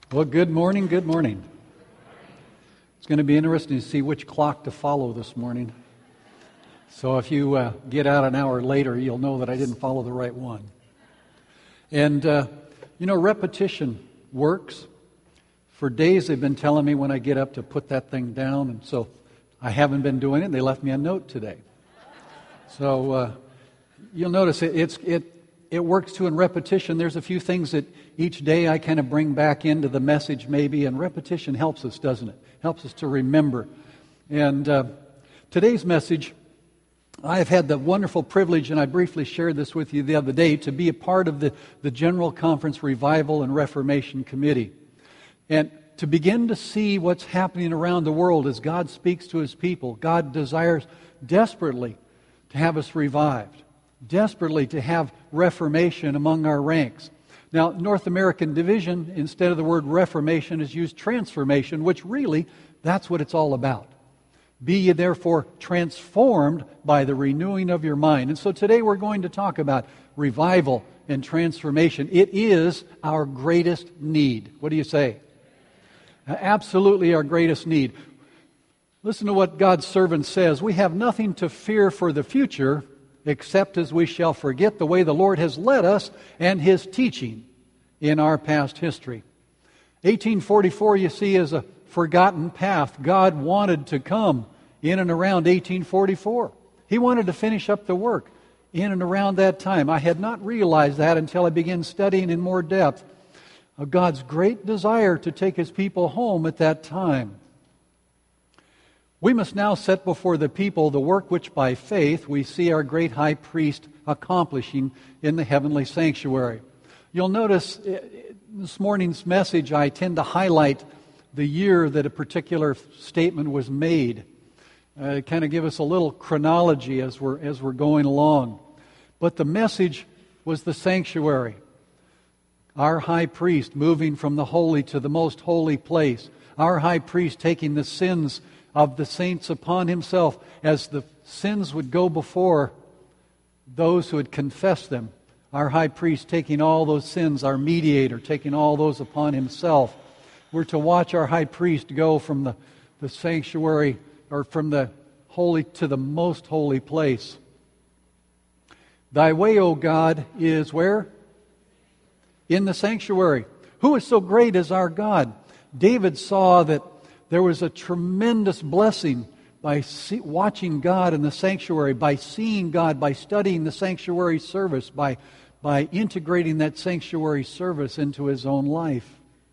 Well, good morning, good morning. It's going to be interesting to see which clock to follow this morning. So if you get out an hour later, you'll know that I didn't follow the right one. And, repetition works. For days they've been telling me when I get up to put that thing down, and so I haven't been doing it. They left me a note today. So you'll notice it works too in repetition. There's a few things that each day I kind of bring back into the message maybe, and repetition helps us, doesn't it? Helps us to remember. And today's message, I have had the wonderful privilege, and I briefly shared this with you the other day, to be a part of the General Conference Revival and Reformation Committee. And to begin to see what's happening around the world as God speaks to His people. God desires desperately to have us revived, desperately to have reformation among our ranks. Now, North American Division, instead of the word reformation, has used transformation, which really, that's what it's all about. Be ye therefore transformed by the renewing of your mind. And so today we're going to talk about revival and transformation. It is our greatest need. What do you say? Absolutely our greatest need. Listen to what God's servant says. We have nothing to fear for the future, except as we shall forget the way the Lord has led us and His teaching in our past history. 1844, you see, is a forgotten path. God wanted to come in and around 1844. He wanted to finish up the work in and around that time. I had not realized that until I began studying in more depth of God's great desire to take His people home at that time. We must now set before the people the work which by faith we see our great high priest accomplishing in the heavenly sanctuary. You'll notice this morning's message, I tend to highlight the year that a particular statement was made. Kind of give us a little chronology as we're going along. But the message was the sanctuary. Our high priest moving from the holy to the most holy place. Our high priest taking the sins of the saints upon Himself, as the sins would go before those who had confessed them. Our high priest taking all those sins, our mediator taking all those upon Himself. We're to watch our high priest go from the sanctuary, or from the holy to the most holy place. Thy way, O God, is where? In the sanctuary. Who is so great as our God? David saw that there was a tremendous blessing by watching God in the sanctuary, by seeing God, by studying the sanctuary service, by integrating that sanctuary service into his own life.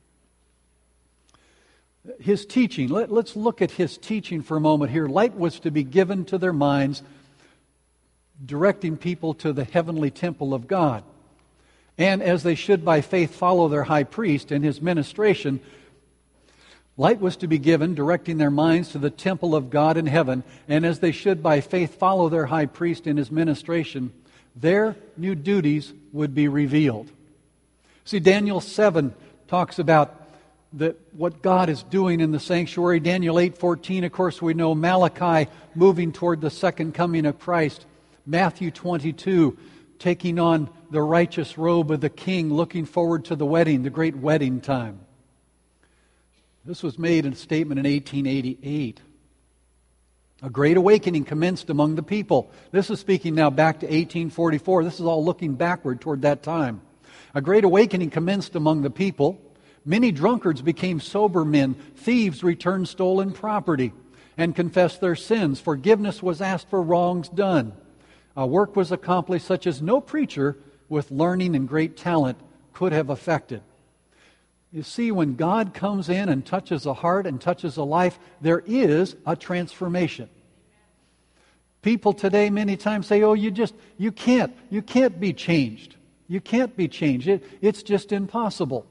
His teaching, let's look at His teaching for a moment here. Light was to be given to their minds, directing people to the heavenly temple of God. And as they should by faith follow their high priest in his ministration, light was to be given, directing their minds to the temple of God in heaven. And as they should by faith follow their high priest in his ministration, their new duties would be revealed. See, Daniel 7 talks about what God is doing in the sanctuary. Daniel 8:14, of course, we know. Malachi moving toward the second coming of Christ. Matthew 22, taking on the righteous robe of the king, looking forward to the wedding, the great wedding time. This was made in a statement in 1888. A great awakening commenced among the people. This is speaking now back to 1844. This is all looking backward toward that time. A great awakening commenced among the people. Many drunkards became sober men. Thieves returned stolen property and confessed their sins. Forgiveness was asked for wrongs done. A work was accomplished such as no preacher with learning and great talent could have effected. You see, when God comes in and touches a heart and touches a life, there is a transformation. People today many times say, oh, you can't be changed. You can't be changed. It's just impossible.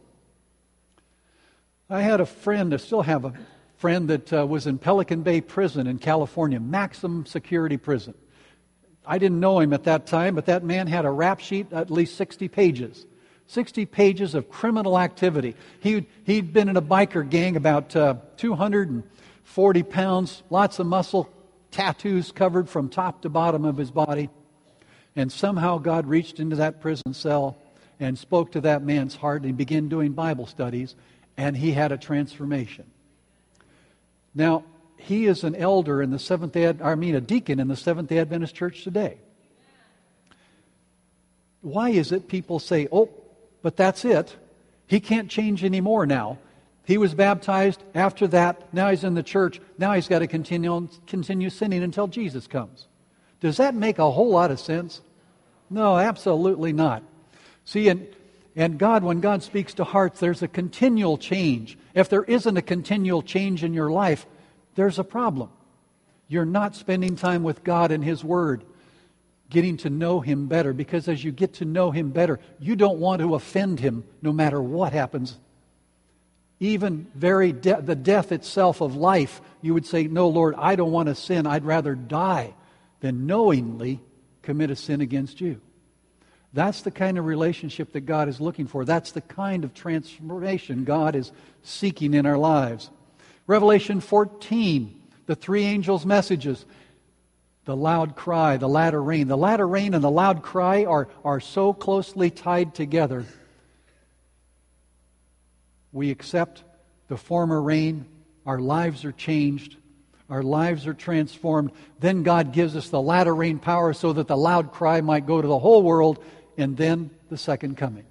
I had a friend, I still have a friend that was in Pelican Bay Prison in California, maximum security prison. I didn't know him at that time, but that man had a rap sheet, at least 60 pages. 60 pages of criminal activity. He'd been in a biker gang, about 240 pounds, lots of muscle, tattoos covered from top to bottom of his body. And somehow God reached into that prison cell and spoke to that man's heart, and he began doing Bible studies. and he had a transformation. Now, he is an elder in the a deacon in the Seventh-day Adventist Church today. Why is it people say, oh, but that's it. He can't change anymore now. He was baptized. After that, now he's in the church. Now he's got to continue sinning until Jesus comes. Does that make a whole lot of sense? No, absolutely not. See, and God, when God speaks to hearts, there's a continual change. If there isn't a continual change in your life, there's a problem. You're not spending time with God and His Word, getting to know Him better, because as you get to know Him better, you don't want to offend Him no matter what happens. Even the death itself of life, you would say, no, Lord, I don't want to sin. I'd rather die than knowingly commit a sin against you. That's the kind of relationship that God is looking for. That's the kind of transformation God is seeking in our lives. Revelation 14, the three angels' messages. The loud cry, the latter rain. The latter rain and the loud cry are so closely tied together. We accept the former rain. Our lives are changed. Our lives are transformed. Then God gives us the latter rain power so that the loud cry might go to the whole world, and then the second coming.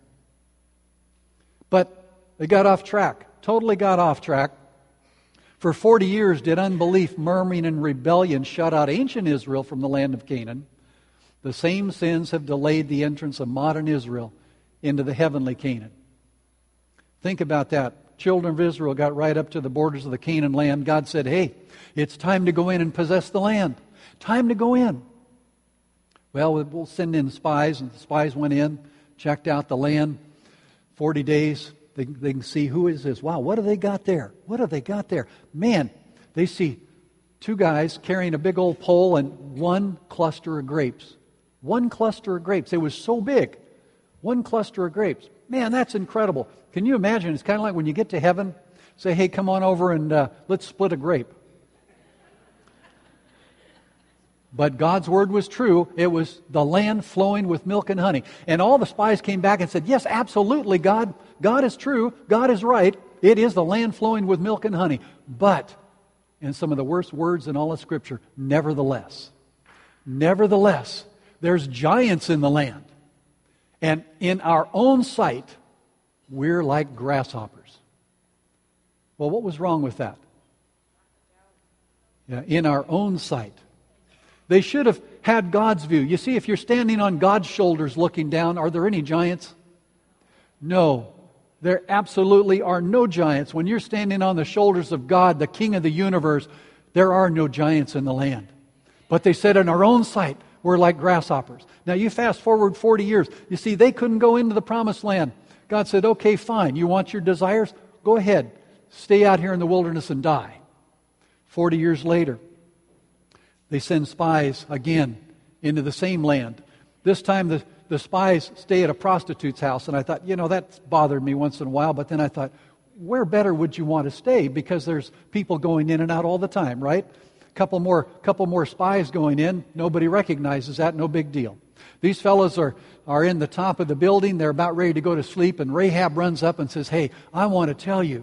But they got off track. Totally got off track. For 40 years did unbelief, murmuring, and rebellion shut out ancient Israel from the land of Canaan. The same sins have delayed the entrance of modern Israel into the heavenly Canaan. Think about that. Children of Israel got right up to the borders of the Canaan land. God said, hey, it's time to go in and possess the land. Time to go in. Well, we'll send in spies, and the spies went in, checked out the land. 40 days, they can see, who is this? Wow, what do they got there? What have they got there? Man, they see two guys carrying a big old pole and one cluster of grapes. One cluster of grapes. It was so big. One cluster of grapes. Man, that's incredible. Can you imagine? It's kind of like when you get to heaven, say, hey, come on over and let's split a grape. But God's word was true. It was the land flowing with milk and honey. And all the spies came back and said, yes, absolutely, God. God is true. God is right. It is the land flowing with milk and honey. But, in some of the worst words in all of Scripture, nevertheless, there's giants in the land. And in our own sight, we're like grasshoppers. Well, what was wrong with that? Yeah, in our own sight. They should have had God's view. You see, if you're standing on God's shoulders looking down, are there any giants? No. There absolutely are no giants. When you're standing on the shoulders of God, the King of the universe, there are no giants in the land. But they said in our own sight, we're like grasshoppers. Now you fast forward 40 years. You see, they couldn't go into the promised land. God said, okay, fine. You want your desires? Go ahead. Stay out here in the wilderness and die. 40 years later, they send spies again into the same land. This time the spies stay at a prostitute's house. And I thought, that's bothered me once in a while. But then I thought, where better would you want to stay? Because there's people going in and out all the time, right? Couple more spies going in. Nobody recognizes that. No big deal. These fellows are in the top of the building. They're about ready to go to sleep. And Rahab runs up and says, hey, I want to tell you.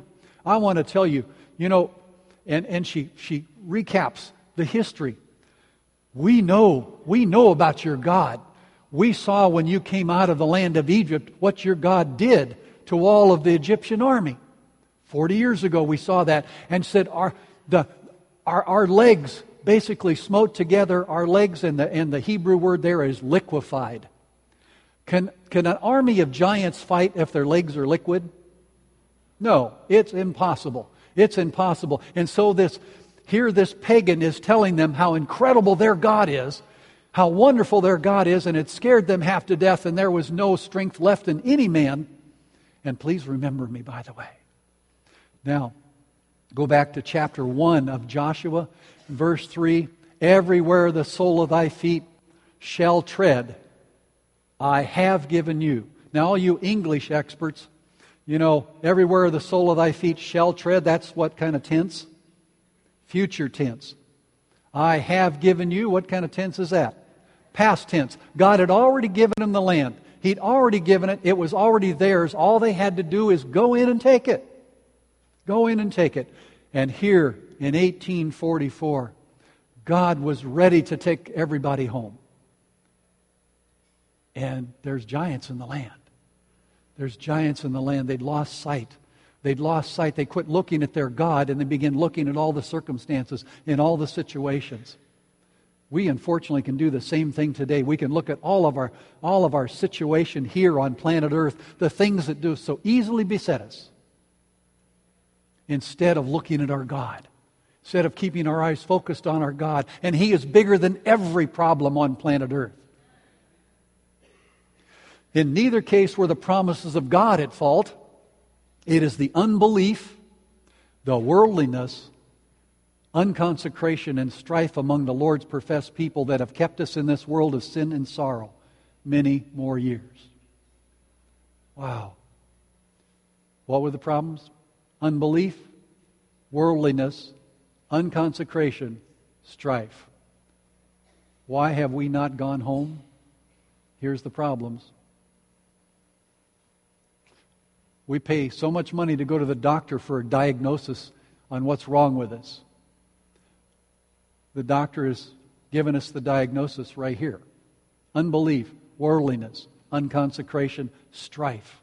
And she recaps the history. We know about your God. We saw when you came out of the land of Egypt what your God did to all of the Egyptian army. 40 years ago we saw that and said our legs basically smote together. Our legs, and the Hebrew word there is liquefied. Can an army of giants fight if their legs are liquid? No, it's impossible. It's impossible. And so this pagan is telling them how incredible their God is, how wonderful their God is, and it scared them half to death, and there was no strength left in any man. And please remember me, by the way. Now, go back to chapter 1 of Joshua, verse 3. Everywhere the sole of thy feet shall tread, I have given you. Now, all you English experts, everywhere the sole of thy feet shall tread, that's what kind of tense? Future tense. I have given you. What kind of tense is that? Past tense. God had already given them the land. He'd already given it. It was already theirs. All they had to do is go in and take it. Go in and take it. And here in 1844, God was ready to take everybody home. And there's giants in the land. There's giants in the land. They'd lost sight. They'd lost sight. They quit looking at their God and they began looking at all the circumstances in all the situations. We unfortunately can do the same thing today. We can look at all of our situation here on planet Earth, the things that do so easily beset us, instead of looking at our God, instead of keeping our eyes focused on our God. And He is bigger than every problem on planet Earth. In neither case were the promises of God at fault. It is the unbelief, the worldliness, unconsecration, and strife among the Lord's professed people that have kept us in this world of sin and sorrow many more years. Wow. What were the problems? Unbelief, worldliness, unconsecration, strife. Why have we not gone home? Here's the problems. We pay so much money to go to the doctor for a diagnosis on what's wrong with us. The doctor has given us the diagnosis right here. Unbelief, worldliness, unconsecration, strife.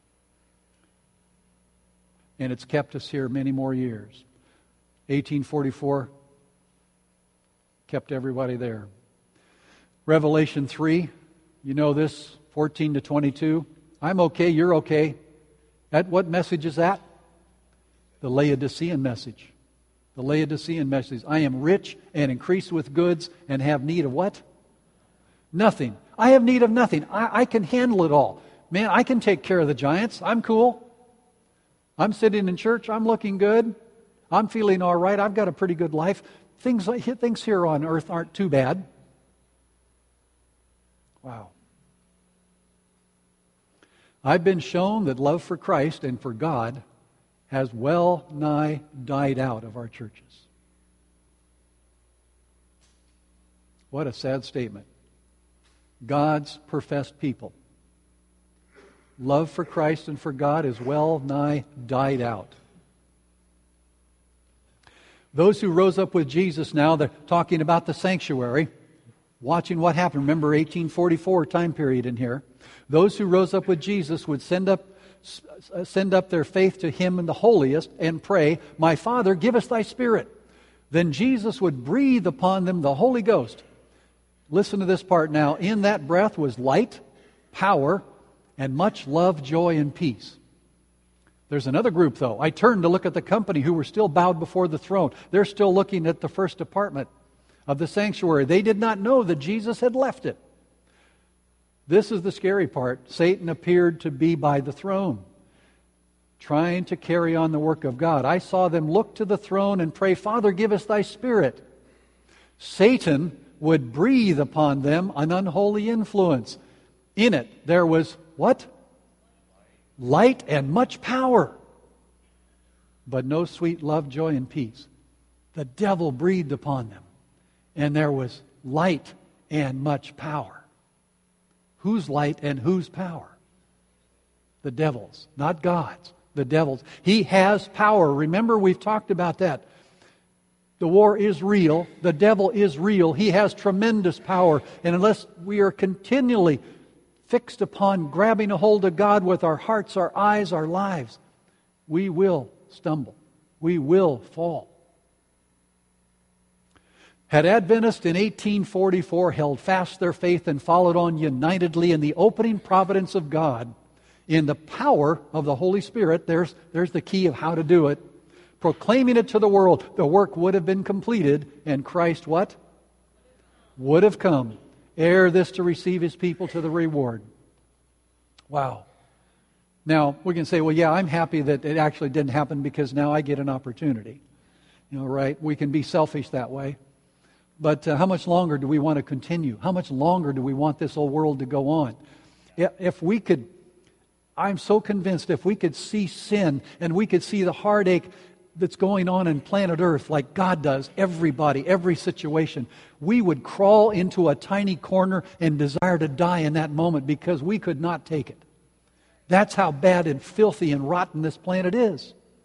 And it's kept us here many more years. 1844 kept everybody there. Revelation 3, you know this, 14 to 22. I'm okay, you're okay. What message is that? The Laodicean message. The Laodicean message. I am rich and increased with goods and have need of what? Nothing. I have need of nothing. I can handle it all. Man, I can take care of the giants. I'm cool. I'm sitting in church. I'm looking good. I'm feeling all right. I've got a pretty good life. Things here on earth aren't too bad. Wow. I've been shown that love for Christ and for God has well nigh died out of our churches. What a sad statement. God's professed people. Love for Christ and for God is well nigh died out. Those who rose up with Jesus now, they're talking about the sanctuary, watching what happened. Remember 1844 time period in here. Those who rose up with Jesus would send up their faith to Him in the holiest and pray, "My Father, give us Thy Spirit." Then Jesus would breathe upon them the Holy Ghost. Listen to this part now. In that breath was light, power, and much love, joy, and peace. There's another group, though. I turned to look at the company who were still bowed before the throne. They're still looking at the first apartment of the sanctuary. They did not know that Jesus had left it. This is the scary part. Satan appeared to be by the throne, trying to carry on the work of God. I saw them look to the throne and pray, "Father, give us Thy Spirit." Satan would breathe upon them an unholy influence. In it, there was what? Light and much power, but no sweet love, joy, and peace. The devil breathed upon them, and there was light and much power. Whose light and whose power? The devil's, not God's. The devil's. He has power. Remember, we've talked about that. The war is real. The devil is real. He has tremendous power. And unless we are continually fixed upon grabbing a hold of God with our hearts, our eyes, our lives, we will stumble. We will fall. Had Adventists in 1844 held fast their faith and followed on unitedly in the opening providence of God, in the power of the Holy Spirit, there's the key of how to do it, proclaiming it to the world, the work would have been completed, and Christ what? Would have come, ere this to receive His people to the reward. Wow. Now, we can say, well, yeah, I'm happy that it actually didn't happen because now I get an opportunity. You know, right? We can be selfish that way. But how much longer do we want to continue? How much longer do we want this old world to go on? If we could, I'm so convinced, if we could see sin and we could see the heartache that's going on in planet Earth like God does, everybody, every situation, we would crawl into a tiny corner and desire to die in that moment because we could not take it. That's how bad and filthy and rotten this planet is.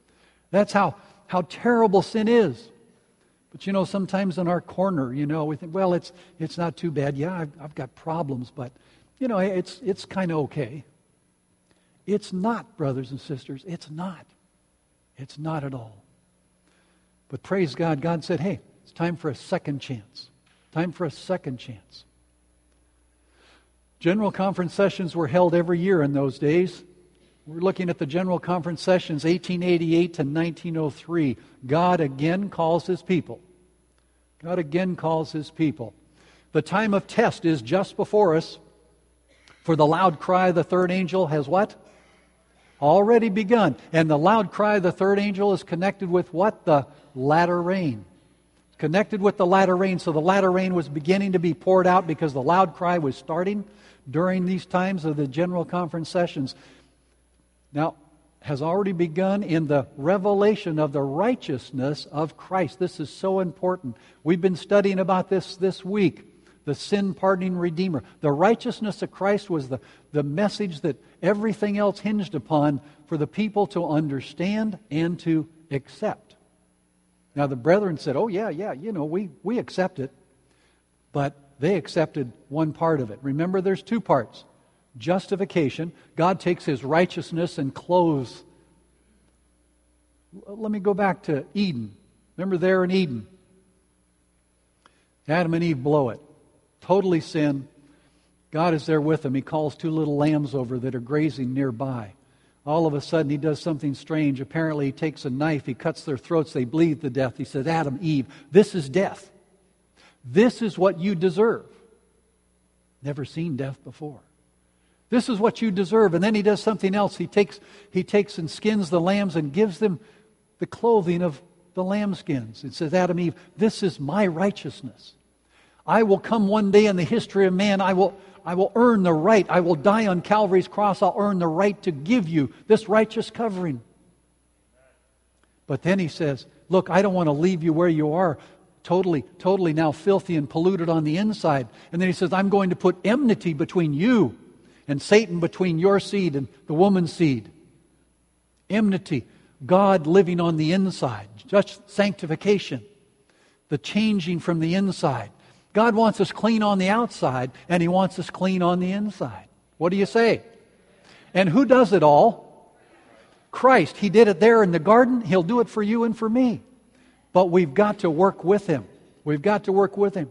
That's how terrible sin is. But you know, sometimes in our corner, you know, we think, well, it's not too bad. Yeah, I've got problems, but you know, it's kind of okay. It's not, brothers and sisters. It's not. It's not at all. But praise God, God said, hey, it's time for a second chance. Time for a second chance. General conference sessions were held every year in those days. We're looking at the General Conference sessions, 1888 to 1903. God again calls His people. God again calls His people. The time of test is just before us. For the loud cry of the third angel has what? Already begun. And the loud cry of the third angel is connected with what? The latter rain. Connected with the latter rain. So the latter rain was beginning to be poured out because the loud cry was starting during these times of the General Conference sessions. Now, has already begun in the revelation of the righteousness of Christ. This is so important. We've been studying about this week. The sin-pardoning Redeemer. The righteousness of Christ was the message that everything else hinged upon for the people to understand and to accept. Now the brethren said, oh yeah, you know, we accept it. But they accepted one part of it. Remember, there's two parts. Justification. God takes His righteousness and clothes. Let me go back to Eden. Remember there in Eden? Adam and Eve blow it. Totally sin. God is there with them. He calls two little lambs over that are grazing nearby. All of a sudden, He does something strange. Apparently, He takes a knife. He cuts their throats. They bleed to death. He says, Adam, Eve, this is death. This is what you deserve. Never seen death before. This is what you deserve. And then He does something else. He takes and skins the lambs and gives them the clothing of the lambskins. It says, Adam, Eve, this is my righteousness. I will come one day in the history of man. I will earn the right. I will die on Calvary's cross. I'll earn the right to give you this righteous covering. But then He says, look, I don't want to leave you where you are, totally now filthy and polluted on the inside. And then He says, I'm going to put enmity between you and Satan, between your seed and the woman's seed. Enmity. God living on the inside. Just sanctification. The changing from the inside. God wants us clean on the outside, and He wants us clean on the inside. What do you say? And who does it all? Christ. He did it there in the garden. He'll do it for you and for me. But we've got to work with Him. We've got to work with Him.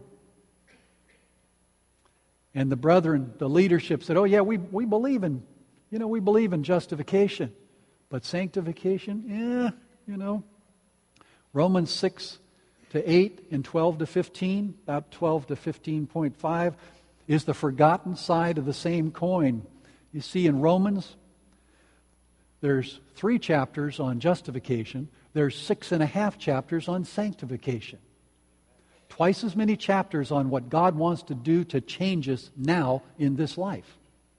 And the brethren, the leadership said, oh yeah, we believe in justification. But sanctification, Romans 6 to 8 and 12 to 15, about 12 to 15.5, is the forgotten side of the same coin. You see, in Romans, there's 3 chapters on justification. There's 6.5 chapters on sanctification. Twice as many chapters on what God wants to do to change us now in this life.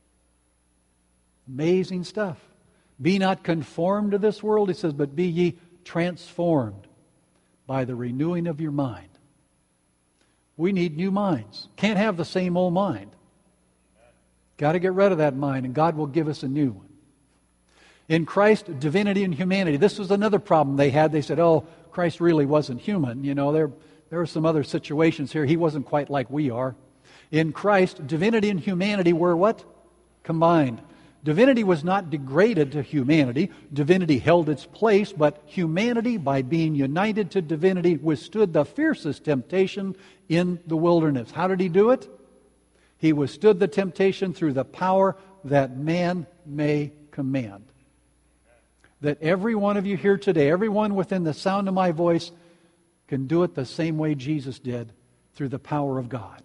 Amazing stuff. Be not conformed to this world, He says, but be ye transformed by the renewing of your mind. We need new minds. Can't have the same old mind. Got to get rid of that mind, and God will give us a new one. In Christ, divinity and humanity. This was another problem they had. They said, oh, Christ really wasn't human. You know, there are some other situations here. He wasn't quite like we are. In Christ, divinity and humanity were what? Combined. Divinity was not degraded to humanity. Divinity held its place, but humanity, by being united to divinity, withstood the fiercest temptation in the wilderness. How did He do it? He withstood the temptation through the power that man may command. That every one of you here today, everyone within the sound of my voice, can do it the same way Jesus did, through the power of God.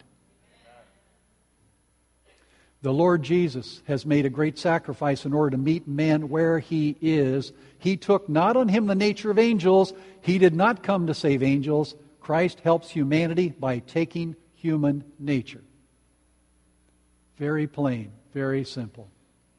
The Lord Jesus has made a great sacrifice in order to meet man where he is. He took not on Him the nature of angels. He did not come to save angels. Christ helps humanity by taking human nature. Very plain, very simple.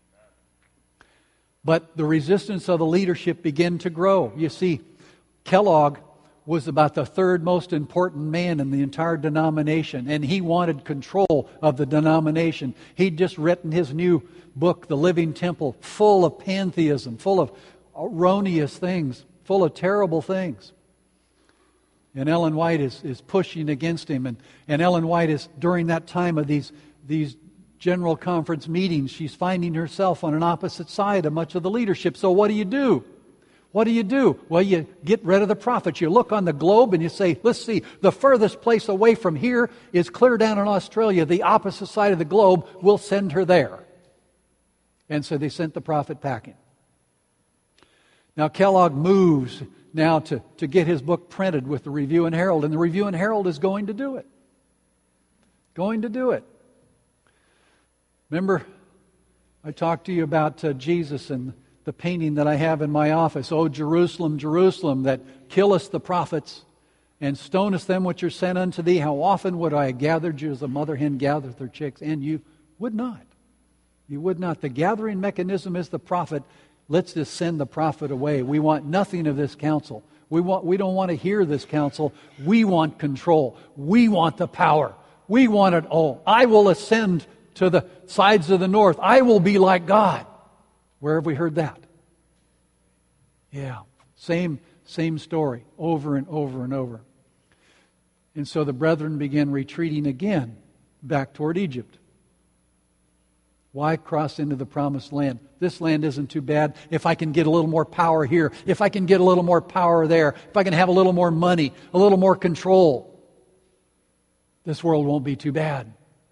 But the resistance of the leadership began to grow. You see, Kellogg was about the third most important man in the entire denomination, and he wanted control of the denomination. He'd just written his new book, The Living Temple, full of pantheism, full of erroneous things, full of terrible things. And Ellen White is pushing against him. And Ellen White is, during that time of these General Conference meetings, she's finding herself on an opposite side of much of the leadership. So what do you do? What do you do? Well, you get rid of the prophets. You look on the globe and you say, let's see, the furthest place away from here is clear down in Australia. The opposite side of the globe, we'll send her there. And so they sent the prophet packing. Now Kellogg moves now to get his book printed with the Review and Herald. And the Review and Herald is going to do it. Going to do it. Remember, I talked to you about Jesus and the painting that I have in my office. Oh, Jerusalem, Jerusalem, that killest the prophets and stonest them which are sent unto thee. How often would I have gathered you as a mother hen gathereth her chicks? And you would not. You would not. The gathering mechanism is the prophet. Let's just send the prophet away. We want nothing of this counsel. We don't want to hear this counsel. We want control. We want the power. We want it all. I will ascend to the sides of the north. I will be like God. Where have we heard that? Yeah, same story over and over and over. And so the brethren began retreating again back toward Egypt. Why cross into the promised land? This land isn't too bad. If I can get a little more power here, if I can get a little more power there, if I can have a little more money, a little more control, this world won't be too bad.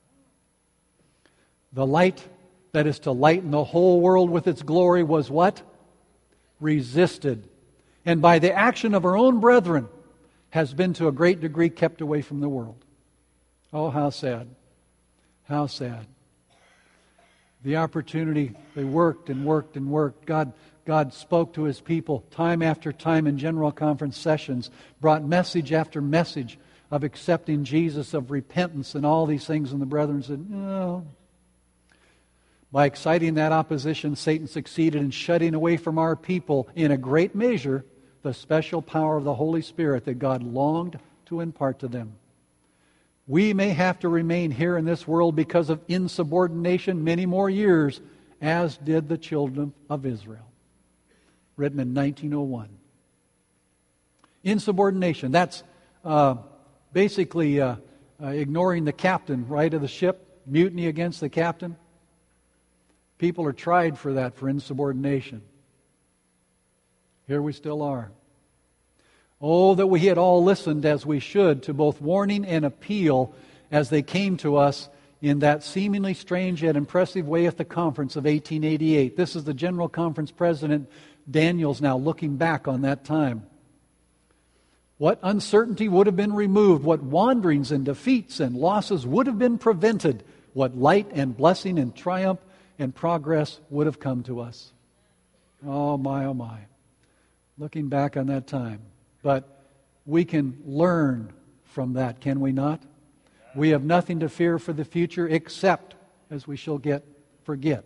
The light that is to lighten the whole world with its glory was what? Resisted. And by the action of our own brethren has been to a great degree kept away from the world. Oh, how sad. How sad. The opportunity, they worked and worked and worked. God spoke to His people time after time in General Conference sessions, brought message after message of accepting Jesus, of repentance and all these things, and the brethren said, no. By exciting that opposition, Satan succeeded in shutting away from our people, in a great measure, the special power of the Holy Spirit that God longed to impart to them. We may have to remain here in this world because of insubordination many more years, as did the children of Israel. Written in 1901. Insubordination, that's basically ignoring the captain, right, of the ship, mutiny against the captain. People are tried for that, for insubordination. Here we still are. Oh, that we had all listened as we should to both warning and appeal as they came to us in that seemingly strange yet impressive way at the conference of 1888. This is the General Conference President Daniels now looking back on that time. What uncertainty would have been removed, what wanderings and defeats and losses would have been prevented, what light and blessing and triumph and progress would have come to us. Oh my. Looking back on that time. But we can learn from that, can we not? We have nothing to fear for the future except, as we shall forget.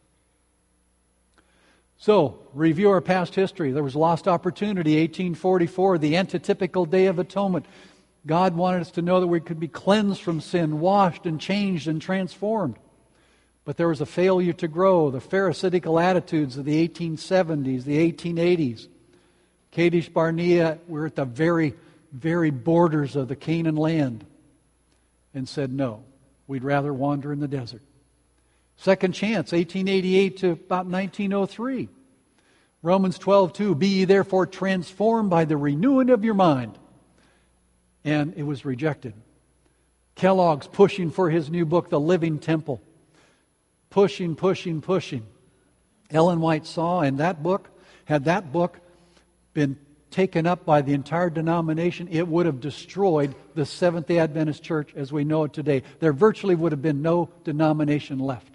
So, review our past history. There was lost opportunity, 1844, the antitypical Day of Atonement. God wanted us to know that we could be cleansed from sin, washed and changed and transformed. But there was a failure to grow. The Pharisaical attitudes of the 1870s, the 1880s. Kadesh Barnea, we're at the very, very borders of the Canaan land. And said, no, we'd rather wander in the desert. Second chance, 1888 to about 1903. Romans 12:2, be ye therefore transformed by the renewing of your mind. And it was rejected. Kellogg's pushing for his new book, The Living Temple. Pushing. Ellen White saw in that book, had that book been taken up by the entire denomination, it would have destroyed the Seventh-day Adventist Church as we know it today. There virtually would have been no denomination left.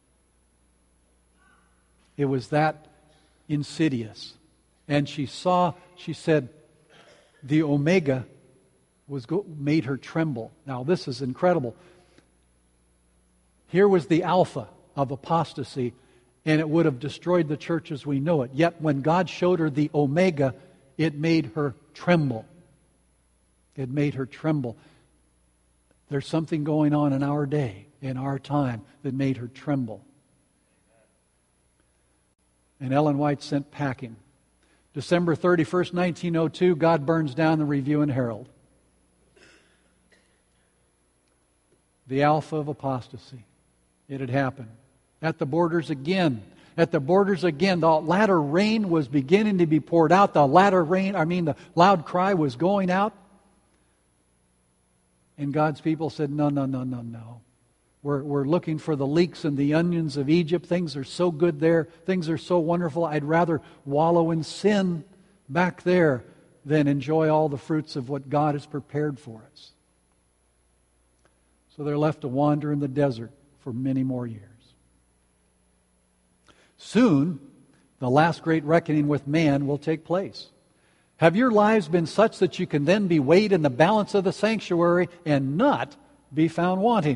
It was that insidious. And she said, the Omega made her tremble. Now this is incredible. Here was the Alpha of apostasy, and it would have destroyed the church as we know it. Yet when God showed her the Omega, it made her tremble. It made her tremble. There's something going on in our day, in our time, that made her tremble. And Ellen White sent packing. December 31st, 1902, God burns down the Review and Herald. The alpha of apostasy. It had happened. At the borders again. At the borders again. The latter rain was beginning to be poured out. The loud cry was going out. And God's people said, no. We're looking for the leeks and the onions of Egypt. Things are so good there. Things are so wonderful. I'd rather wallow in sin back there than enjoy all the fruits of what God has prepared for us. So they're left to wander in the desert for many more years. Soon, the last great reckoning with man will take place. Have your lives been such that you can then be weighed in the balance of the sanctuary and not be found wanting?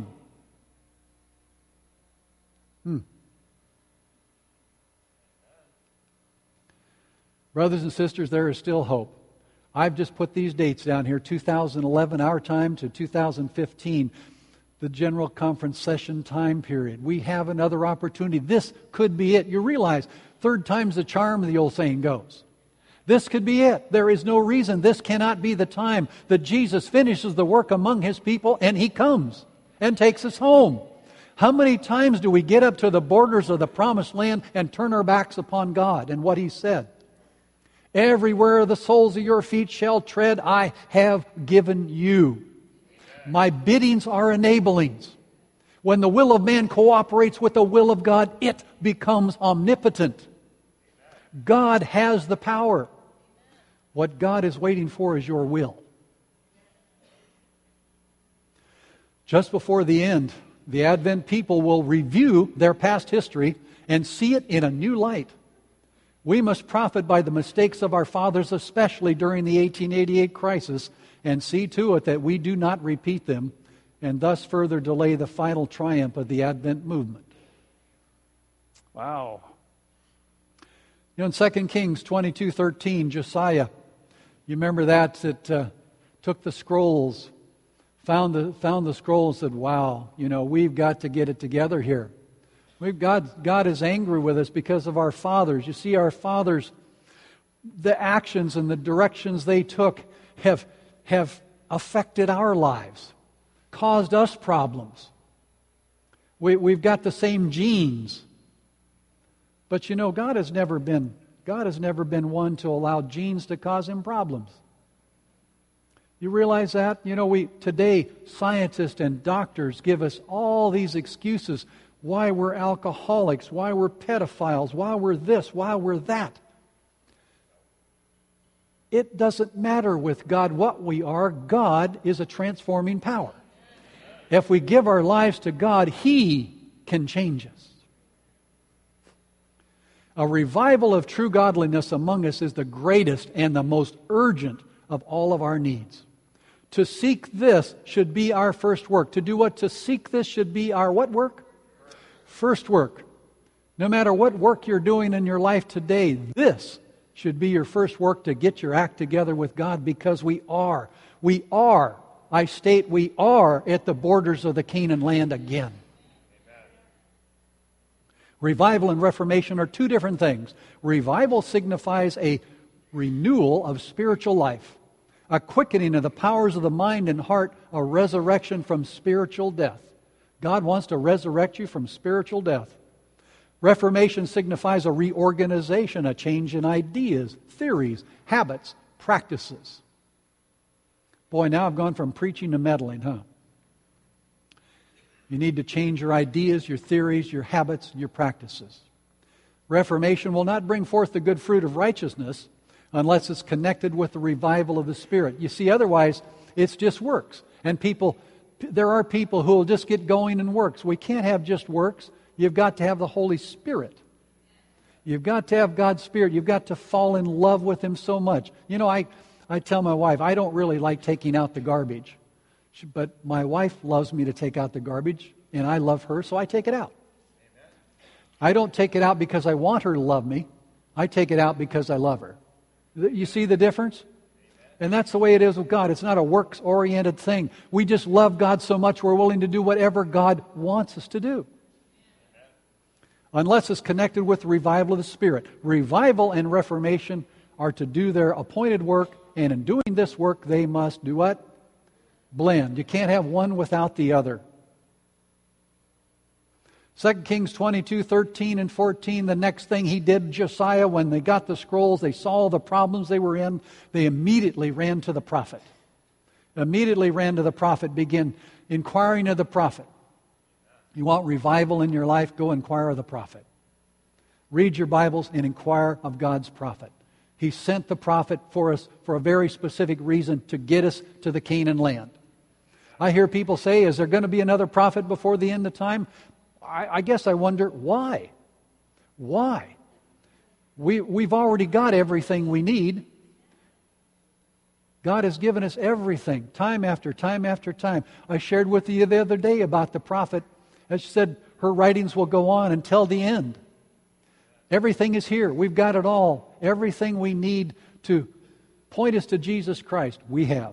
Brothers and sisters, there is still hope. I've just put these dates down here, 2011, our time, to 2015, the General Conference session time period. We have another opportunity. This could be it. You realize, third time's the charm, the old saying goes. This could be it. There is no reason this cannot be the time that Jesus finishes the work among His people and He comes and takes us home. How many times do we get up to the borders of the promised land and turn our backs upon God and what He said? Everywhere the soles of your feet shall tread, I have given you. My biddings are enablings. When the will of man cooperates with the will of God, it becomes omnipotent. God has the power. What God is waiting for is your will. Just before the end, the Advent people will review their past history and see it in a new light. We must profit by the mistakes of our fathers, especially during the 1888 crisis, and see to it that we do not repeat them and thus further delay the final triumph of the Advent movement. Wow. You know, in 2 Kings 22:13, Josiah, you remember that took the scrolls, found the scrolls, said, wow, we've got to get it together here. God is angry with us because of our fathers. You see, our fathers, the actions and the directions they took have affected our lives, caused us problems. We've got the same genes. But God has never been one to allow genes to cause Him problems. You realize that? Today, scientists and doctors give us all these excuses why we're alcoholics, why we're pedophiles, why we're this, why we're that. It doesn't matter with God what we are. God is a transforming power. If we give our lives to God, He can change us. A revival of true godliness among us is the greatest and the most urgent of all of our needs. To seek this should be our first work. To do what? To seek this should be our what work? First work. No matter what work you're doing in your life today, this should be your first work to get your act together with God, because we are, I state, we are at the borders of the Canaan land again. Amen. Revival and Reformation are two different things. Revival signifies a renewal of spiritual life, a quickening of the powers of the mind and heart, a resurrection from spiritual death. God wants to resurrect you from spiritual death. Reformation signifies a reorganization, a change in ideas, theories, habits, practices. Boy, now I've gone from preaching to meddling, huh? You need to change your ideas, your theories, your habits, your practices. Reformation will not bring forth the good fruit of righteousness unless it's connected with the revival of the Spirit. You see, otherwise, it's just works. And there are people who will just get going in works. We can't have just works. You've got to have the Holy Spirit. You've got to have God's Spirit. You've got to fall in love with Him so much. I tell my wife, I don't really like taking out the garbage. But my wife loves me to take out the garbage, and I love her, so I take it out. Amen. I don't take it out because I want her to love me. I take it out because I love her. You see the difference? And that's the way it is with God. It's not a works-oriented thing. We just love God so much we're willing to do whatever God wants us to do. Unless it's connected with the revival of the Spirit. Revival and Reformation are to do their appointed work, and in doing this work they must do what? Blend. You can't have one without the other. 2 Kings 22, 13 and 14, the next thing he did, Josiah, when they got the scrolls, they saw the problems they were in, they immediately ran to the prophet. Immediately ran to the prophet, began inquiring of the prophet. You want revival in your life? Go inquire of the prophet. Read your Bibles and inquire of God's prophet. He sent the prophet for us for a very specific reason, to get us to the Canaan land. I hear people say, is there going to be another prophet before the end of time? I guess I wonder, why? Why? We've already got everything we need. God has given us everything, time after time after time. I shared with you the other day about the prophet. As she said, her writings will go on until the end. Everything is here. We've got it all. Everything we need to point us to Jesus Christ, we have.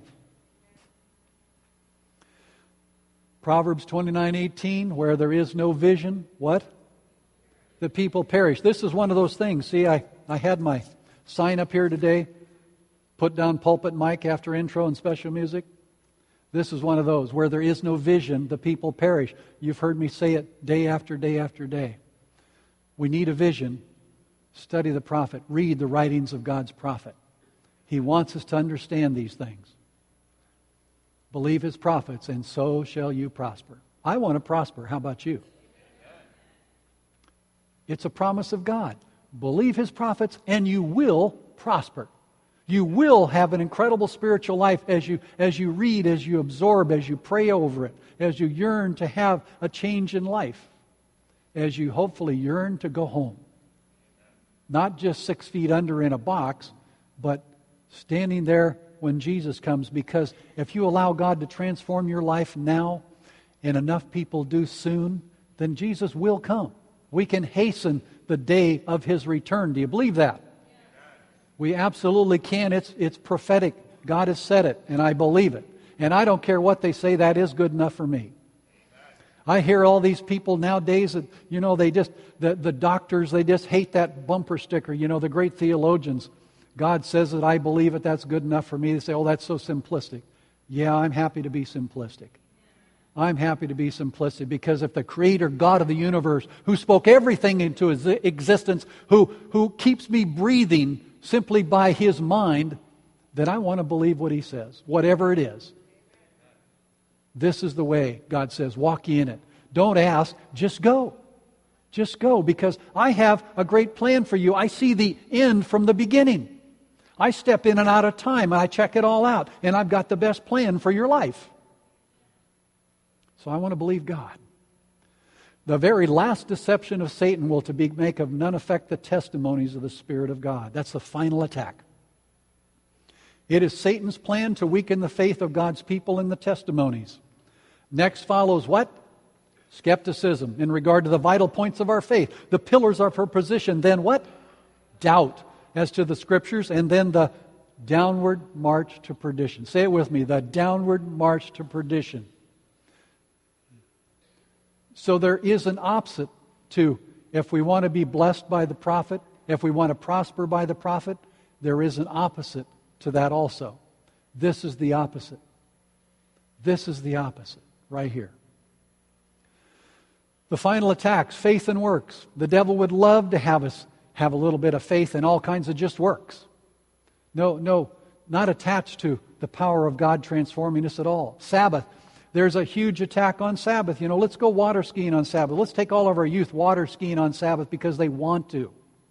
Proverbs 29:18, where there is no vision, what? The people perish. This is one of those things. See, I had my sign up here today, put down pulpit mic after intro and special music. This is one of those. Where there is no vision, the people perish. You've heard me say it day after day after day. We need a vision. Study the prophet. Read the writings of God's prophet. He wants us to understand these things. Believe his prophets, and so shall you prosper. I want to prosper. How about you? It's a promise of God. Believe his prophets, and you will prosper. You will have an incredible spiritual life as you read, as you absorb, as you pray over it, as you yearn to have a change in life, as you hopefully yearn to go home. Not just 6 feet under in a box, but standing there when Jesus comes. Because if you allow God to transform your life now, and enough people do soon, then Jesus will come. We can hasten the day of his return. Do you believe that? We absolutely can. It's prophetic. God has said it, and I believe it. And I don't care what they say, that is good enough for me. I hear all these people nowadays that, the doctors, they just hate that bumper sticker, the great theologians. God says it, I believe it, that's good enough for me. They say, oh, that's so simplistic. Yeah, I'm happy to be simplistic. I'm happy to be simplistic, because if the Creator God of the universe, who spoke everything into existence, who keeps me breathing simply by his mind, then I want to believe what he says, whatever it is. This is the way, God says, walk ye in it. Don't ask, just go. Just go, because I have a great plan for you. I see the end from the beginning. I step in and out of time, and I check it all out, and I've got the best plan for your life. So I want to believe God. The very last deception of Satan will make of none effect the testimonies of the Spirit of God. That's the final attack. It is Satan's plan to weaken the faith of God's people in the testimonies. Next follows what? Skepticism in regard to the vital points of our faith. The pillars of her position. Then what? Doubt as to the Scriptures. And then the downward march to perdition. Say it with me. The downward march to perdition. So there is an opposite to, if we want to be blessed by the prophet, if we want to prosper by the prophet, there is an opposite to that also. This is the opposite. This is the opposite right here. The final attacks, faith and works. The devil would love to have us have a little bit of faith and all kinds of just works. No, not attached to the power of God transforming us at all. Sabbath. There's a huge attack on Sabbath. Let's go water skiing on Sabbath. Let's take all of our youth water skiing on Sabbath because they want to.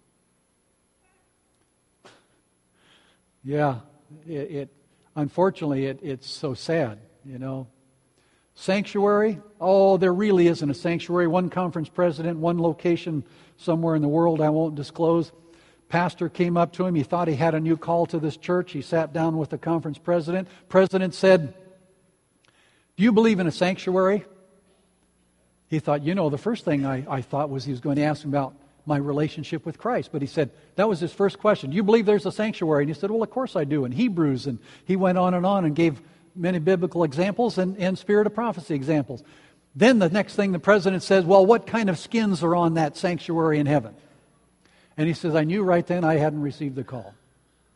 Yeah, unfortunately, it's so sad, Sanctuary? Oh, there really isn't a sanctuary. One conference president, one location somewhere in the world I won't disclose. Pastor came up to him. He thought he had a new call to this church. He sat down with the conference president. President said, "Do you believe in a sanctuary?" He thought, the first thing I thought was he was going to ask him about my relationship with Christ. But he said, that was his first question. "Do you believe there's a sanctuary?" And he said, "Well, of course I do." In Hebrews, and he went on and gave many biblical examples and spirit of prophecy examples. Then the next thing the president says, "Well, what kind of skins are on that sanctuary in heaven?" And he says, I knew right then I hadn't received the call.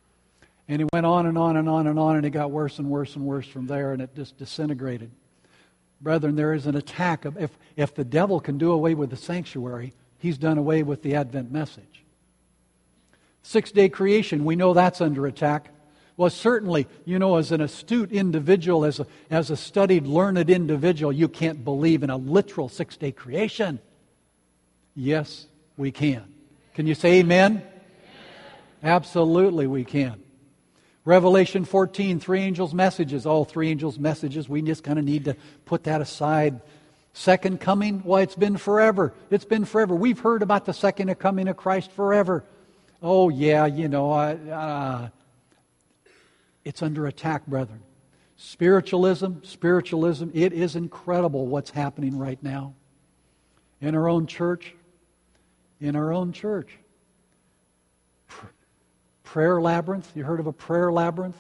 And it went on and on and on and on, and it got worse and worse and worse from there, and it just disintegrated. Brethren, there is an attack. If the devil can do away with the sanctuary, he's done away with the Advent message. 6-day creation, we know that's under attack. Well, certainly, as an astute individual, as a studied, learned individual, you can't believe in a literal 6-day creation. Yes, we can. Can you say amen? Absolutely we can. Revelation 14, 3 angels' messages. All 3 angels' messages, we just kind of need to put that aside. Second coming, well, it's been forever. It's been forever. We've heard about the second coming of Christ forever. Oh, yeah, it's under attack, brethren. Spiritualism, it is incredible what's happening right now. In our own church. Prayer labyrinth. You heard of a prayer labyrinth?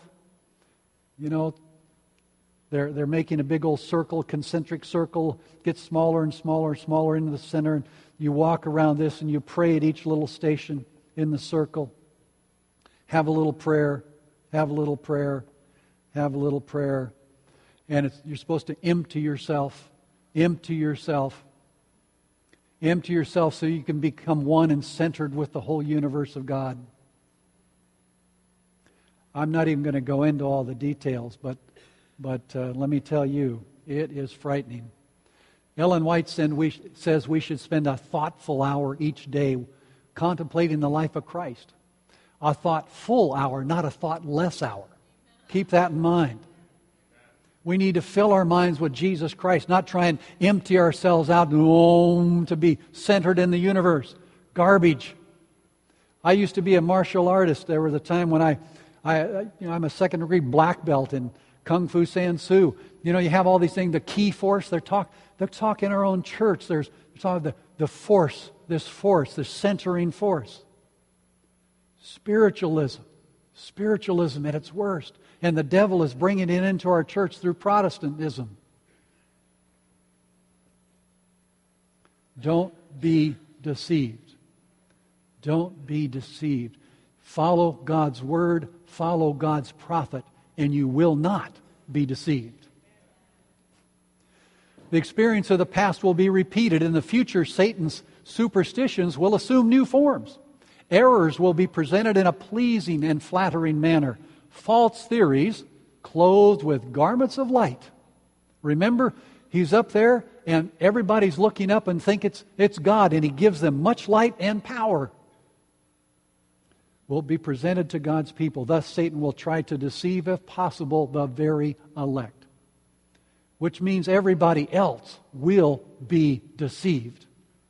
They're making a big old circle, concentric circle, gets smaller and smaller and smaller into the center, and you walk around this and you pray at each little station in the circle. Have a little prayer, have a little prayer, have a little prayer. And you're supposed to empty yourself so you can become one and centered with the whole universe of God. I'm not even going to go into all the details, but let me tell you, it is frightening. Ellen White says we should spend a thoughtful hour each day contemplating the life of Christ. A thoughtful hour, not a thoughtless hour. Keep that in mind. We need to fill our minds with Jesus Christ, not try and empty ourselves out to be centered in the universe. Garbage. I used to be a martial artist. There was a time when I'm a second-degree black belt in Kung Fu Sansu. You have all these things, the key force. They're talking in our own church. There's the force, this centering force. Spiritualism at its worst. And the devil is bringing it into our church through Protestantism. Don't be deceived. Don't be deceived. Follow God's word, follow God's prophet, and you will not be deceived. The experience of the past will be repeated. In the future, Satan's superstitions will assume new forms. Errors will be presented in a pleasing and flattering manner. False theories clothed with garments of light. Remember, he's up there and everybody's looking up and think it's God, and he gives them much light and power. Will be presented to God's people. Thus, Satan will try to deceive, if possible, the very elect. Which means everybody else will be deceived.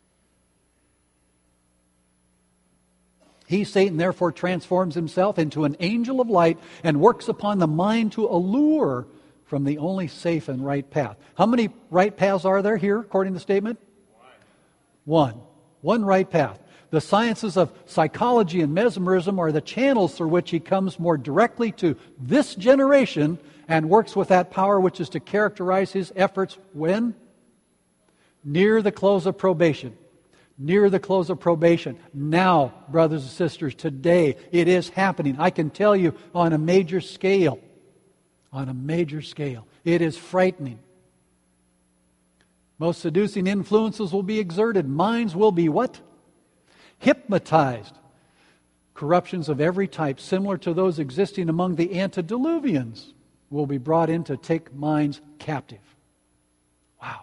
He, Satan, therefore transforms himself into an angel of light and works upon the mind to allure from the only safe and right path. How many right paths are there here, according to the statement? One. One right path. The sciences of psychology and mesmerism are the channels through which he comes more directly to this generation and works with that power which is to characterize his efforts when? Near the close of probation. Near the close of probation. Now, brothers and sisters, today it is happening. I can tell you on a major scale. On a major scale. It is frightening. Most seducing influences will be exerted. Minds will be what? Hypnotized. Corruptions of every type, similar to those existing among the antediluvians, will be brought in to take minds captive. Wow.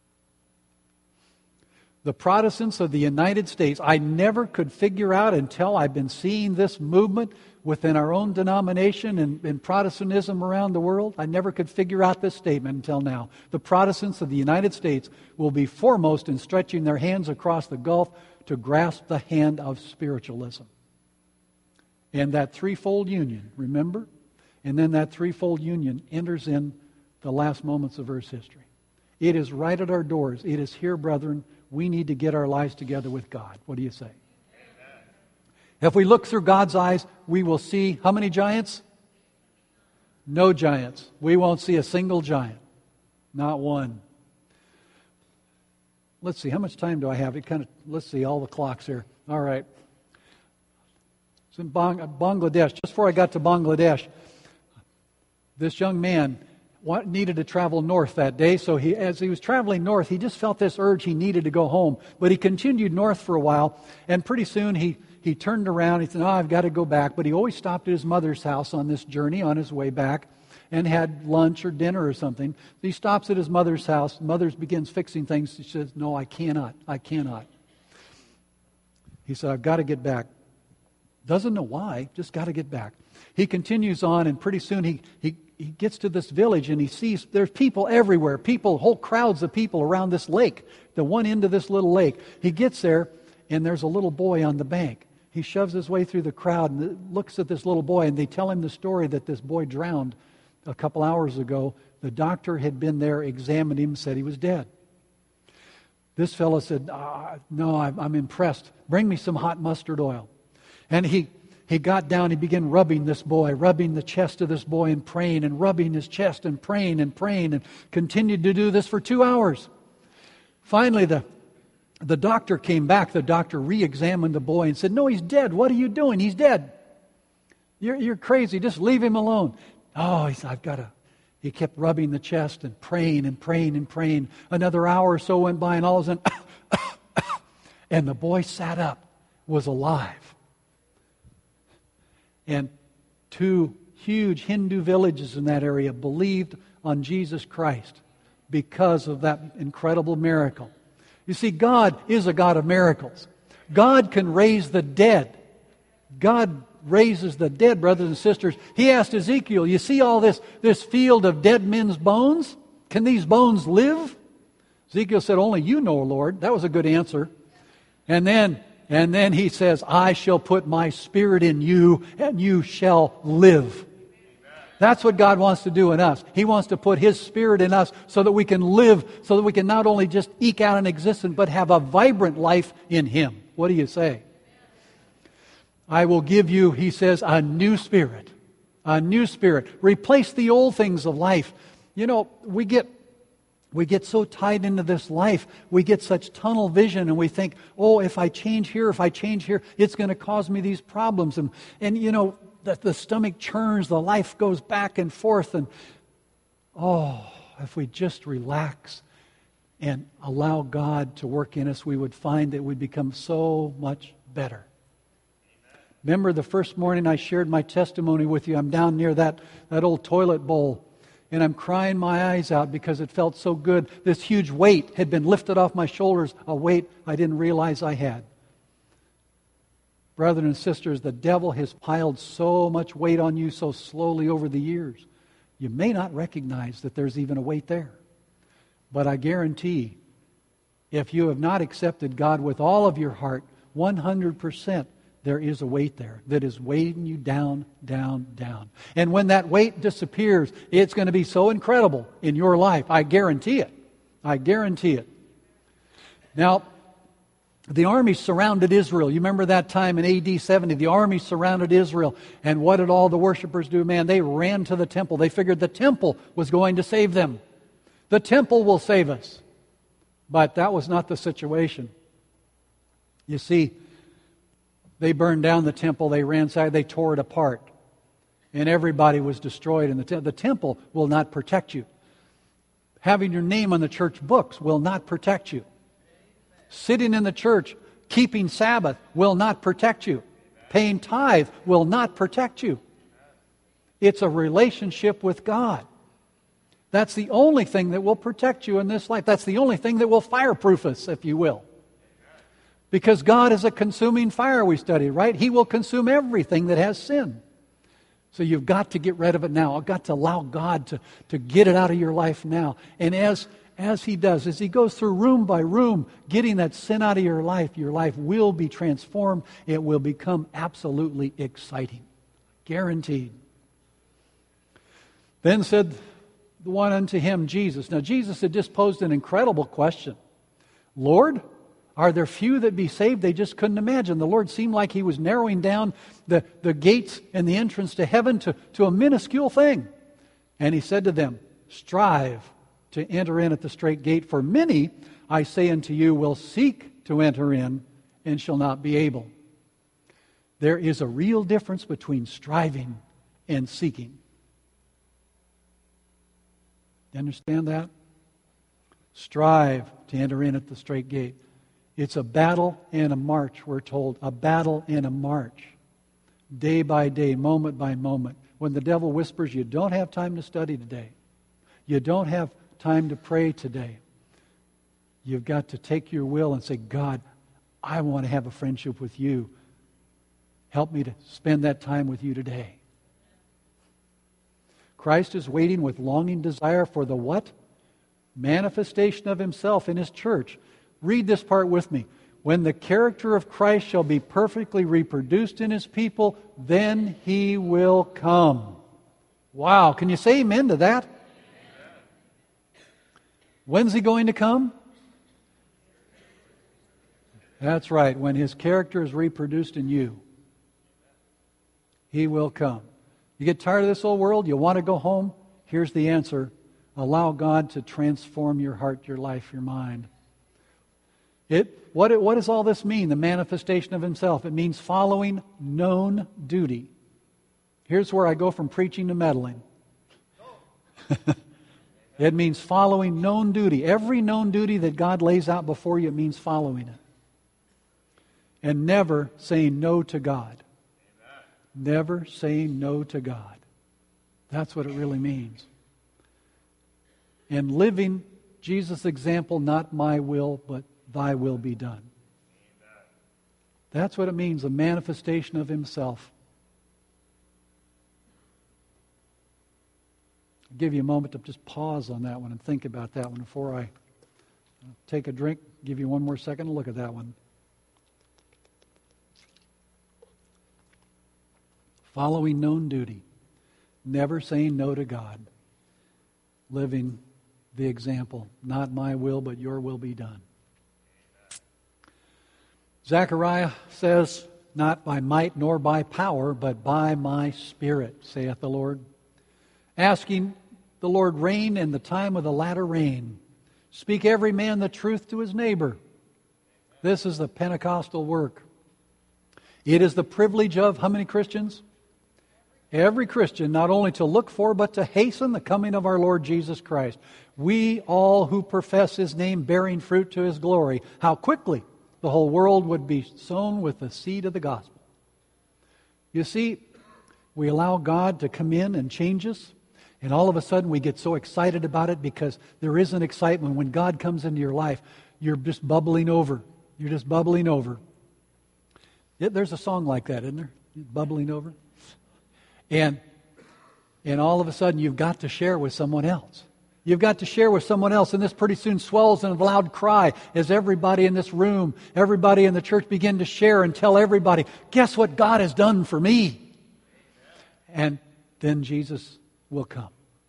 The Protestants of the United States, I never could figure out until I've been seeing this movement within our own denomination and Protestantism around the world. I never could figure out this statement until now. The Protestants of the United States will be foremost in stretching their hands across the gulf to grasp the hand of spiritualism. And that threefold union, remember? And then that threefold union enters in the last moments of Earth's history. It is right at our doors. It is here, brethren. We need to get our lives together with God. What do you say? Amen. If we look through God's eyes, we will see how many giants? No giants. We won't see a single giant. Not one. Let's see, how much time do I have? Let's see, all the clocks here. All right. It's in Bangladesh. Just before I got to Bangladesh, this young man needed to travel north that day, so as he was traveling north, he just felt this urge he needed to go home. But he continued north for a while, and pretty soon he turned around. He said, I've got to go back. But he always stopped at his mother's house on this journey on his way back and had lunch or dinner or something. He stops at his mother's house. Mother begins fixing things. She says, no, I cannot. He said, I've got to get back. Doesn't know why, just got to get back. He continues on, and pretty soon he gets to this village, and he sees there's people everywhere, whole crowds of people around this lake, the one end of this little lake. He gets there, and there's a little boy on the bank. He shoves his way through the crowd and looks at this little boy, and they tell him the story that this boy drowned a couple hours ago. The doctor had been there, examined him, said he was dead. This fellow said, no, I'm impressed. Bring me some hot mustard oil. And he got down, he began rubbing this boy, rubbing the chest of this boy and praying, and rubbing his chest and praying, and continued to do this for 2 hours. Finally, the doctor came back. The doctor re-examined the boy and said, no, he's dead. What are you doing? He's dead. You're crazy. Just leave him alone. Oh, he said, He kept rubbing the chest and praying and praying and praying. Another hour or so went by, and all of a sudden, and the boy sat up, was alive. And 2 huge Hindu villages in that area believed on Jesus Christ because of that incredible miracle. You see, God is a God of miracles. God can raise the dead. God raises the dead, brothers and sisters. He asked Ezekiel, you see all this field of dead men's bones? Can these bones live? Ezekiel said, only you know, Lord. That was a good answer. And then he says, I shall put my spirit in you, and you shall live. That's what God wants to do in us. He wants to put His Spirit in us so that we can live, so that we can not only just eke out an existence, but have a vibrant life in Him. What do you say? I will give you, He says, a new spirit. A new spirit. Replace the old things of life. You know, we get so tied into this life, we get such tunnel vision, and we think, oh, if I change here, it's going to cause me these problems. And you know, the stomach churns, the life goes back and forth, and if we just relax and allow God to work in us, we would find that we'd become so much better. Remember the first morning I shared my testimony with you, I'm down near that old toilet bowl, and I'm crying my eyes out because it felt so good. This huge weight had been lifted off my shoulders, a weight I didn't realize I had. Brothers and sisters, the devil has piled so much weight on you so slowly over the years. You may not recognize that there's even a weight there. But I guarantee, if you have not accepted God with all of your heart, 100%, there is a weight there that is weighing you down, down, down. And when that weight disappears, it's going to be so incredible in your life. I guarantee it. I guarantee it. Now, the army surrounded Israel. You remember that time in AD 70, the army surrounded Israel. And what did all the worshipers do? Man, they ran to the temple. They figured the temple was going to save them. The temple will save us. But that was not the situation. You see, they burned down the temple, they ransacked, they tore it apart. And everybody was destroyed in the temple. The temple will not protect you. Having your name on the church books will not protect you. Sitting in the church, keeping Sabbath will not protect you. Paying tithe will not protect you. It's a relationship with God. That's the only thing that will protect you in this life. That's the only thing that will fireproof us, if you will. Because God is a consuming fire, we study, right? He will consume everything that has sin. So you've got to get rid of it now. You've got to allow God to get it out of your life now. And as He does, as He goes through room by room, getting that sin out of your life will be transformed. It will become absolutely exciting. Guaranteed. Then said the one unto him, Jesus. Now Jesus had just posed an incredible question. Lord, are there few that be saved? They just couldn't imagine. The Lord seemed like He was narrowing down the gates and the entrance to heaven to a minuscule thing. And He said to them, strive to enter in at the strait gate, for many, I say unto you, will seek to enter in and shall not be able. There is a real difference between striving and seeking. You understand that? Strive to enter in at the straight gate. It's a battle and a march, we're told. A battle and a march. Day by day, moment by moment. When the devil whispers, you don't have time to study today. You don't have time to pray today. You've got to take your will and say, God, I want to have a friendship with you. Help me to spend that time with you today. Christ is waiting with longing desire for the what? Manifestation of Himself in His church. Read this part with me. When the character of Christ shall be perfectly reproduced in His people, then He will come. Wow, can you say amen to that? When's He going to come? That's right, when His character is reproduced in you. He will come. You get tired of this old world? You want to go home? Here's the answer. Allow God to transform your heart, your life, your mind. What does all this mean, the manifestation of Himself? It means following known duty. Here's where I go from preaching to meddling. It means following known duty. Every known duty that God lays out before you, it means following it. And never saying no to God. Never saying no to God. That's what it really means. And living Jesus' example, not my will, but Thy will be done. That's what it means, a manifestation of Himself. I'll give you a moment to just pause on that one and think about that one before I take a drink. Give you one more second to look at that one. Following known duty. Never saying no to God. Living the example. Not my will, but your will be done. Zechariah says, not by might nor by power, but by my Spirit, saith the Lord. Asking the Lord rain in the time of the latter rain. Speak every man the truth to his neighbor. This is the Pentecostal work. It is the privilege of how many Christians? Every Christian, not only to look for, but to hasten the coming of our Lord Jesus Christ. We all who profess His name bearing fruit to His glory. How quickly the whole world would be sown with the seed of the gospel. You see, we allow God to come in and change us, and all of a sudden we get so excited about it because there is an excitement. When God comes into your life, you're just bubbling over. You're just bubbling over. There's a song like that, isn't there? Bubbling over. And all of a sudden you've got to share with someone else. You've got to share with someone else, and this pretty soon swells in a loud cry as everybody in this room, everybody in the church begin to share and tell everybody, guess what God has done for me? And then Jesus will come.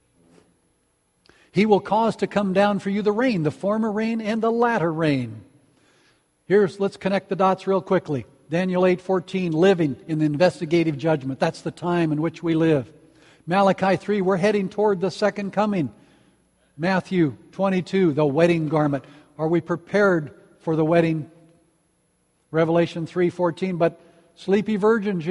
He will cause to come down for you the rain, the former rain and the latter rain. Let's connect the dots real quickly. Daniel 8:14, living in the investigative judgment. That's the time in which we live. Malachi 3, we're heading toward the second coming. Matthew 22, the wedding garment. Are we prepared for the wedding? Revelation 3:14, but sleepy virgins,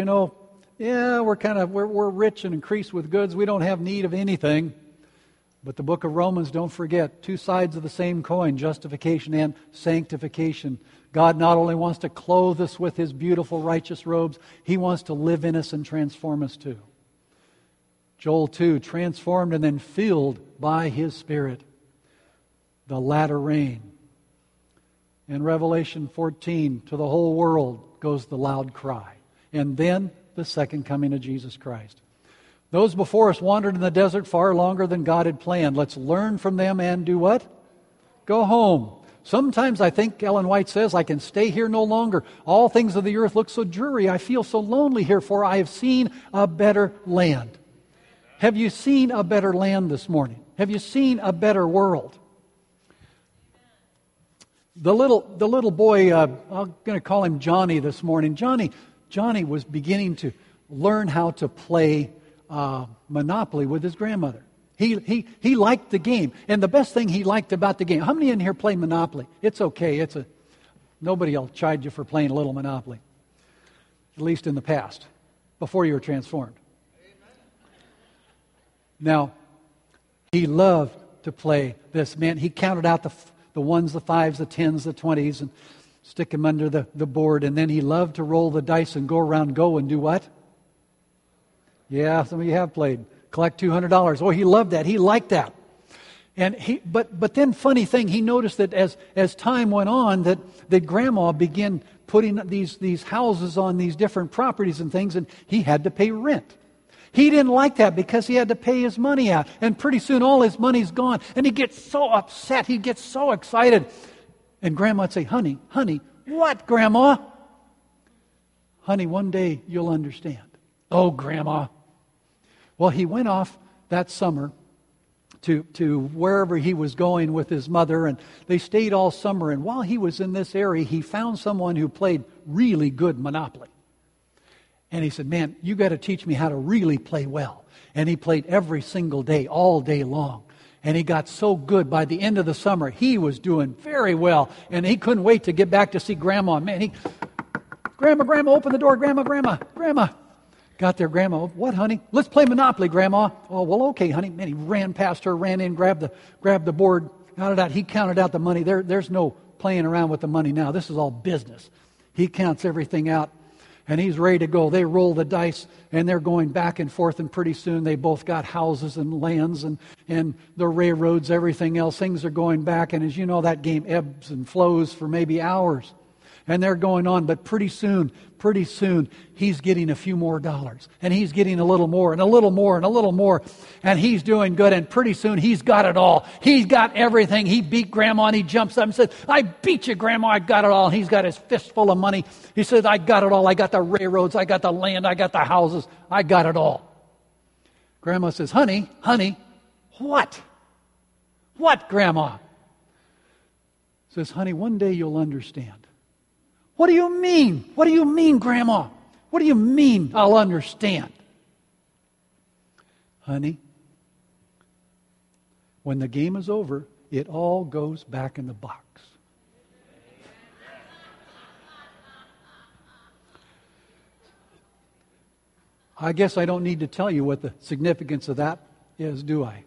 we're rich and increased with goods. We don't have need of anything. But the book of Romans, don't forget, two sides of the same coin, justification and sanctification. God not only wants to clothe us with His beautiful righteous robes, He wants to live in us and transform us too. Joel 2, transformed and then filled by His Spirit. The latter rain. In Revelation 14, to the whole world goes the loud cry. And then the second coming of Jesus Christ. Those before us wandered in the desert far longer than God had planned. Let's learn from them and do what? Go home. Sometimes I think, Ellen White says, I can stay here no longer. All things of the earth look so dreary. I feel so lonely here, for I have seen a better land. Have you seen a better land this morning? Have you seen a better world? The little boy, I'm going to call him Johnny this morning. Johnny was beginning to learn how to play Monopoly with his grandmother. He liked the game. And the best thing he liked about the game, how many in here play Monopoly? It's okay. Nobody will chide you for playing a little Monopoly. at least in the past, before you were transformed. Now, he loved to play this. Man, he counted out the ones, the fives, the tens, the 20s, and stick them under the board. And then he loved to roll the dice and go and do what? Yeah, some of you have played. Collect $200. Oh, he loved that. He liked that. And but then funny thing, he noticed that as time went on, that Grandma began putting these houses on these different properties and things, and he had to pay rent. He didn't like that because he had to pay his money out. And pretty soon all his money's gone. And he gets so upset. He gets so excited. And Grandma would say, honey, what, Grandma? Honey, one day you'll understand. Oh, Grandma. Well, he went off that summer to wherever he was going with his mother, and they stayed all summer. And while he was in this area, he found someone who played really good Monopoly. And he said, man, you got to teach me how to really play well. And he played every single day, all day long. And he got so good by the end of the summer, he was doing very well. And he couldn't wait to get back to see Grandma. Man, Grandma, open the door. Grandma. Got there, Grandma. What, honey? Let's play Monopoly, Grandma. Oh, well, okay, honey. Man, he ran past her, ran in, grabbed the board, got it out. He counted out the money. There's no playing around with the money now. This is all business. He counts everything out. And he's ready to go. They roll the dice, and they're going back and forth, and pretty soon they both got houses and lands and the railroads, everything else. Things are going back, and as you know, that game ebbs and flows for maybe hours. And they're going on, but pretty soon, he's getting a few more dollars. And he's getting a little more, and a little more, and a little more. And he's doing good, and pretty soon he's got it all. He's got everything. He beat Grandma, and he jumps up and says, I beat you, Grandma, I got it all. And he's got his fist full of money. He says, I got it all. I got the railroads, I got the land, I got the houses, I got it all. Grandma says, honey, what? What, Grandma? Says, honey, one day you'll understand. What do you mean? What do you mean, Grandma? What do you mean I'll understand? Honey, when the game is over, it all goes back in the box. I guess I don't need to tell you what the significance of that is, do I?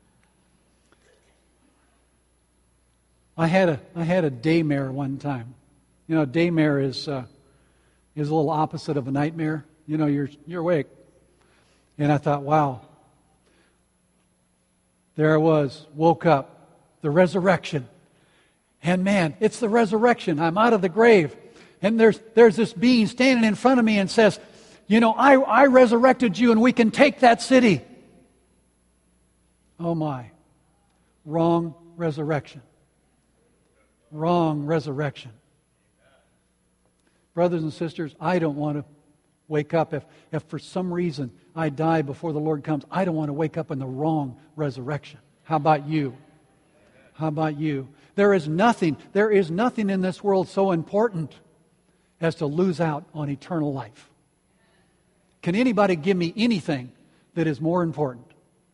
I had a daymare one time. You know, daymare is a little opposite of a nightmare. You know, you're awake. And I thought, wow. There I was, woke up, the resurrection. And man, it's the resurrection. I'm out of the grave. And there's this being standing in front of me and says, you know, I resurrected you and we can take that city. Oh my. Wrong resurrection. Wrong resurrection. Brothers and sisters, I don't want to wake up. If for some reason I die before the Lord comes, I don't want to wake up in the wrong resurrection. How about you? How about you? There is nothing in this world so important as to lose out on eternal life. Can anybody give me anything that is more important?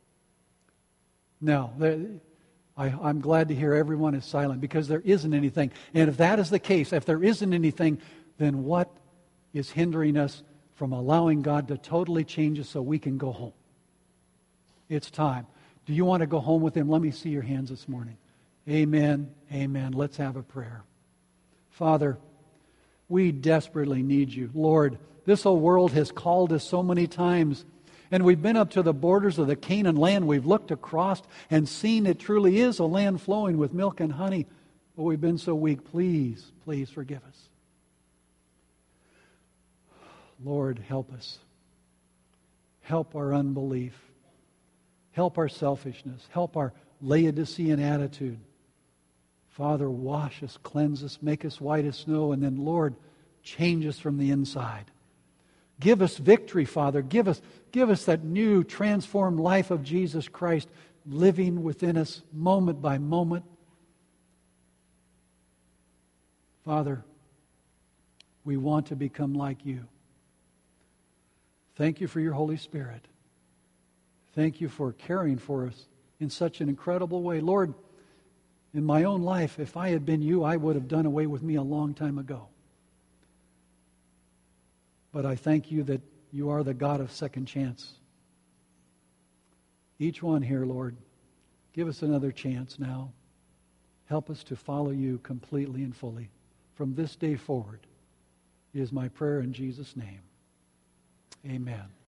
No. I'm glad to hear everyone is silent because there isn't anything. And if that is the case, if there isn't anything, then what is hindering us from allowing God to totally change us so we can go home? It's time. Do you want to go home with Him? Let me see your hands this morning. Amen. Amen. Let's have a prayer. Father, we desperately need You. Lord, this whole world has called us so many times, and we've been up to the borders of the Canaan land. We've looked across and seen it truly is a land flowing with milk and honey, but we've been so weak. Please forgive us. Lord, help us. Help our unbelief. Help our selfishness. Help our Laodicean attitude. Father, wash us, cleanse us, make us white as snow, and then, Lord, change us from the inside. Give us victory, Father. Give us that new, transformed life of Jesus Christ living within us moment by moment. Father, we want to become like You. Thank You for Your Holy Spirit. Thank You for caring for us in such an incredible way. Lord, in my own life, if I had been You, I would have done away with me a long time ago. But I thank you that you are the God of second chance. Each one here, Lord, give us another chance now. Help us to follow you completely and fully from this day forward, is my prayer in Jesus' name. Amen.